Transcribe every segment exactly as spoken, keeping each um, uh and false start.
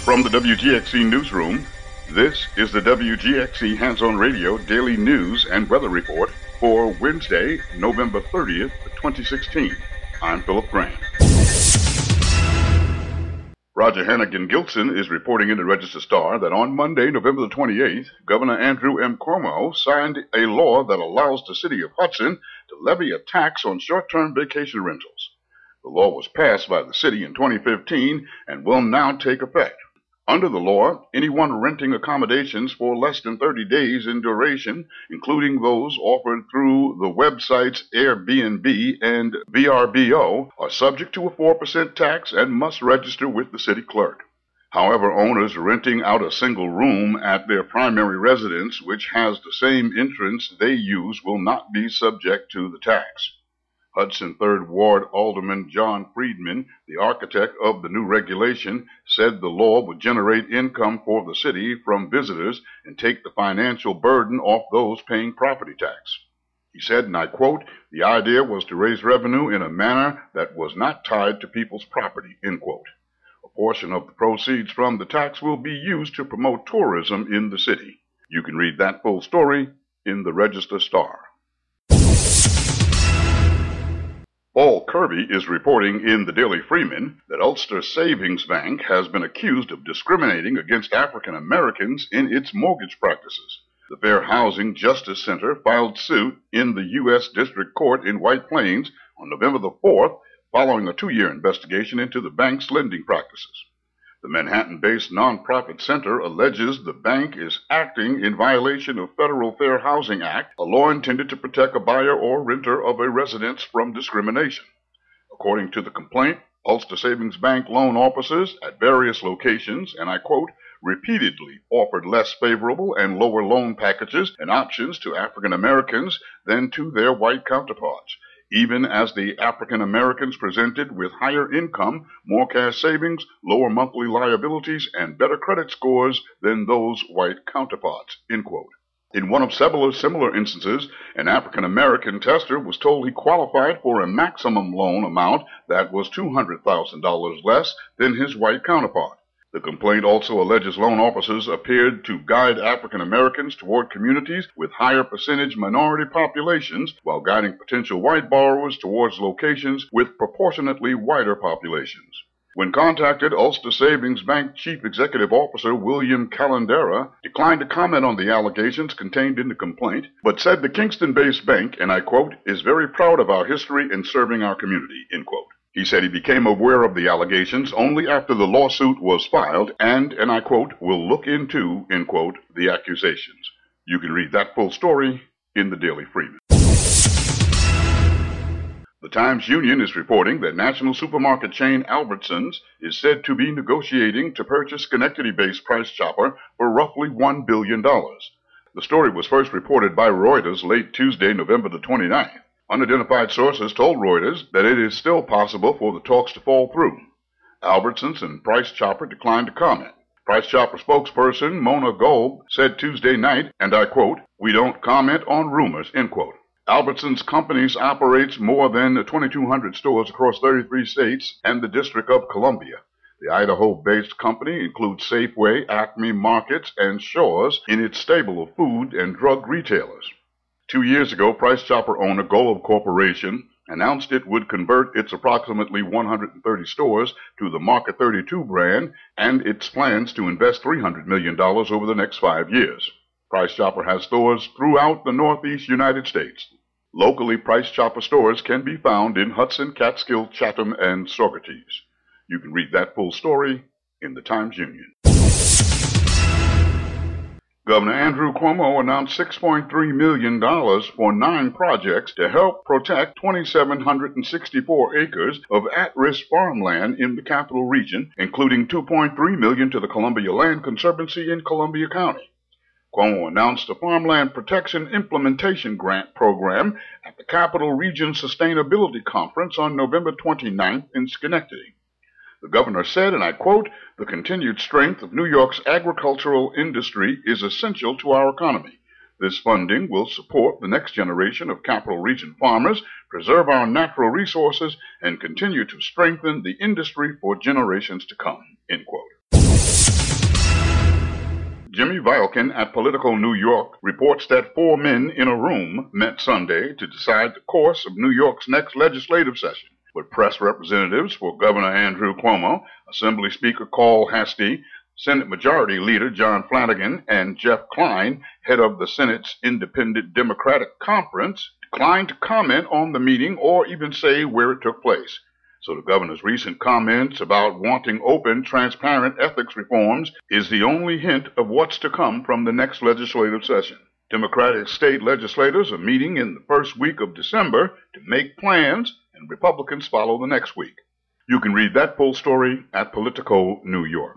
From the W G X C Newsroom, this is the W G X C Hands-On Radio Daily News and Weather Report for Wednesday, November thirtieth, twenty sixteen. I'm Philip Grant. Roger Hannigan Gilson is reporting in the Register-Star that on Monday, November the twenty-eighth, Governor Andrew M. Cuomo signed a law that allows the city of Hudson to levy a tax on short-term vacation rentals. The law was passed by the city in twenty fifteen and will now take effect. Under the law, anyone renting accommodations for less than thirty days in duration, including those offered through the websites Airbnb and V R B O, are subject to a four percent tax and must register with the city clerk. However, owners renting out a single room at their primary residence, which has the same entrance they use, will not be subject to the tax. Hudson third Ward Alderman John Friedman, the architect of the new regulation, said the law would generate income for the city from visitors and take the financial burden off those paying property tax. He said, and I quote, "The idea was to raise revenue in a manner that was not tied to people's property," end quote. A portion of the proceeds from the tax will be used to promote tourism in the city. You can read that full story in the Register-Star. Paul Kirby is reporting in the Daily Freeman that Ulster Savings Bank has been accused of discriminating against African Americans in its mortgage practices. The Fair Housing Justice Center filed suit in the U S District Court in White Plains on November the fourth, following a two-year investigation into the bank's lending practices. The Manhattan-based nonprofit center alleges the bank is acting in violation of Federal Fair Housing Act, a law intended to protect a buyer or renter of a residence from discrimination. According to the complaint, Ulster Savings Bank loan officers at various locations, and I quote, repeatedly offered less favorable and lower loan packages and options to African Americans than to their white counterparts, even as the African Americans presented with higher income, more cash savings, lower monthly liabilities, and better credit scores than those white counterparts, end quote. In one of several similar instances, an African American tester was told he qualified for a maximum loan amount that was two hundred thousand dollars less than his white counterpart. The complaint also alleges loan officers appeared to guide African Americans toward communities with higher percentage minority populations, while guiding potential white borrowers towards locations with proportionately whiter populations. When contacted, Ulster Savings Bank Chief Executive Officer William Calendera declined to comment on the allegations contained in the complaint, but said the Kingston-based bank, and I quote, is very proud of our history in serving our community, end quote. He said he became aware of the allegations only after the lawsuit was filed and, and I quote, will look into, end quote, the accusations. You can read that full story in the Daily Freeman. The Times-Union is reporting that national supermarket chain Albertsons is said to be negotiating to purchase Schenectady-based Price Chopper for roughly one billion dollars. The story was first reported by Reuters late Tuesday, November the twenty-ninth. Unidentified sources told Reuters that it is still possible for the talks to fall through. Albertsons and Price Chopper declined to comment. Price Chopper spokesperson Mona Golb said Tuesday night, and I quote, "We don't comment on rumors," end quote. Albertsons Companies operates more than twenty-two hundred stores across thirty-three states and the District of Columbia. The Idaho-based company includes Safeway, Acme Markets, and Shaw's in its stable of food and drug retailers. Two years ago, Price Chopper owner Golub Corporation announced it would convert its approximately one hundred thirty stores to the Market thirty-two brand and its plans to invest three hundred million dollars over the next five years. Price Chopper has stores throughout the Northeast United States. Locally, Price Chopper stores can be found in Hudson, Catskill, Chatham, and Saugerties. You can read that full story in the Times-Union. Governor Andrew Cuomo announced six point three million dollars for nine projects to help protect two thousand seven hundred sixty-four acres of at-risk farmland in the Capital Region, including two point three million dollars to the Columbia Land Conservancy in Columbia County. Cuomo announced a Farmland Protection Implementation Grant Program at the Capital Region Sustainability Conference on November twenty-ninth in Schenectady. The governor said, and I quote, "The continued strength of New York's agricultural industry is essential to our economy. This funding will support the next generation of Capital Region farmers, preserve our natural resources, and continue to strengthen the industry for generations to come," end quote. Jimmy Violkin at Politico New York reports that four men in a room met Sunday to decide the course of New York's next legislative session, with press representatives for Governor Andrew Cuomo, Assembly Speaker Carl Heastie, Senate Majority Leader John Flanagan, and Jeff Klein, head of the Senate's Independent Democratic Conference, declined to comment on the meeting or even say where it took place. So the governor's recent comments about wanting open, transparent ethics reforms is the only hint of what's to come from the next legislative session. Democratic state legislators are meeting in the first week of December to make plans, and Republicans follow the next week. You can read that full story at Politico New York.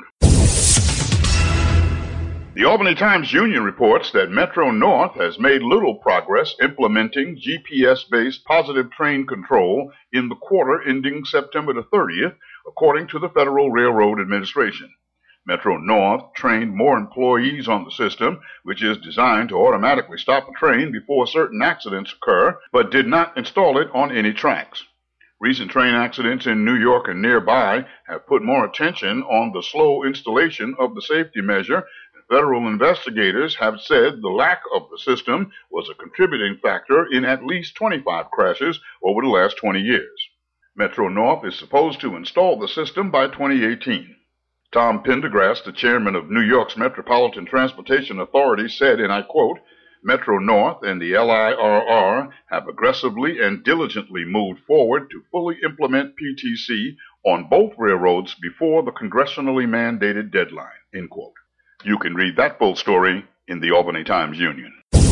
The Albany Times-Union reports that Metro-North has made little progress implementing G P S-based positive train control in the quarter ending September the thirtieth, according to the Federal Railroad Administration. Metro-North trained more employees on the system, which is designed to automatically stop a train before certain accidents occur, but did not install it on any tracks. Recent train accidents in New York and nearby have put more attention on the slow installation of the safety measure. Federal investigators have said the lack of the system was a contributing factor in at least twenty-five crashes over the last twenty years. Metro-North is supposed to install the system by twenty eighteen. Tom Pendergrass, the chairman of New York's Metropolitan Transportation Authority, said, and I quote, Metro-North and the L I R R have aggressively and diligently moved forward to fully implement P T C on both railroads before the congressionally mandated deadline, end quote. You can read that full story in the Albany Times-Union.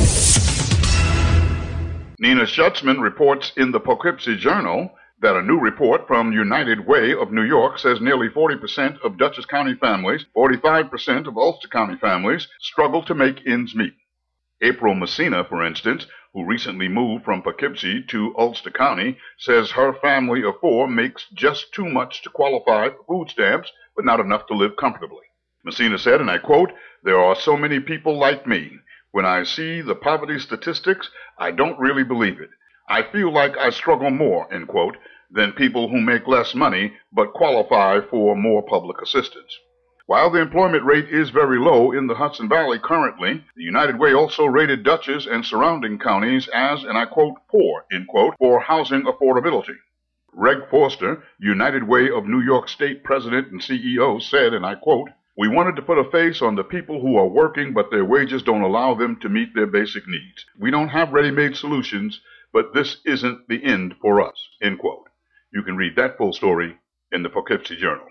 Nina Schutzman reports in the Poughkeepsie Journal that a new report from United Way of New York says nearly forty percent of Dutchess County families, forty-five percent of Ulster County families struggle to make ends meet. April Messina, for instance, who recently moved from Poughkeepsie to Ulster County, says her family of four makes just too much to qualify for food stamps, but not enough to live comfortably. Messina said, and I quote, there are so many people like me. When I see the poverty statistics, I don't really believe it. I feel like I struggle more, end quote, than people who make less money but qualify for more public assistance. While the employment rate is very low in the Hudson Valley currently, the United Way also rated Dutchess and surrounding counties as, and I quote, poor, end quote, for housing affordability. Reg Forster, United Way of New York State President and C E O, said, and I quote, we wanted to put a face on the people who are working, but their wages don't allow them to meet their basic needs. We don't have ready-made solutions, but this isn't the end for us, end quote. You can read that full story in the Poughkeepsie Journal.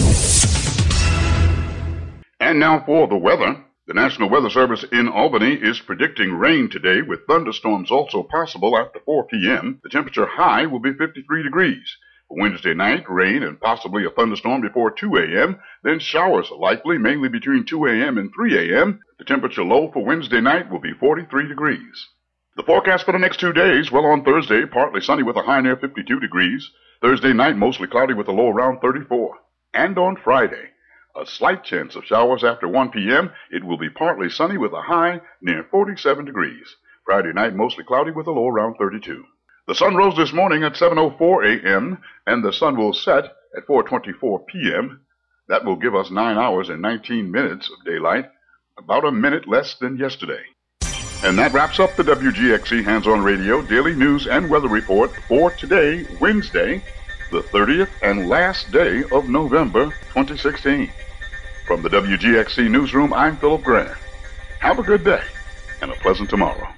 And now for the weather. The National Weather Service in Albany is predicting rain today, with thunderstorms also possible after four p.m. The temperature high will be fifty-three degrees. For Wednesday night, rain and possibly a thunderstorm before two a.m., then showers are likely, mainly between two a.m. and three a.m. The temperature low for Wednesday night will be forty-three degrees. The forecast for the next two days, well, on Thursday, partly sunny with a high near fifty-two degrees. Thursday night, mostly cloudy with a low around thirty-four. And on Friday, a slight chance of showers after one p.m. It will be partly sunny with a high near forty-seven degrees. Friday night, mostly cloudy with a low around thirty-two. The sun rose this morning at seven oh four a.m., and the sun will set at four twenty-four p.m. That will give us nine hours and nineteen minutes of daylight, about a minute less than yesterday. And that wraps up the W G X C Hands-On Radio Daily News and Weather Report for today, Wednesday, the thirtieth and last day of November twenty sixteen. From the W G X C Newsroom, I'm Philip Grant. Have a good day and a pleasant tomorrow.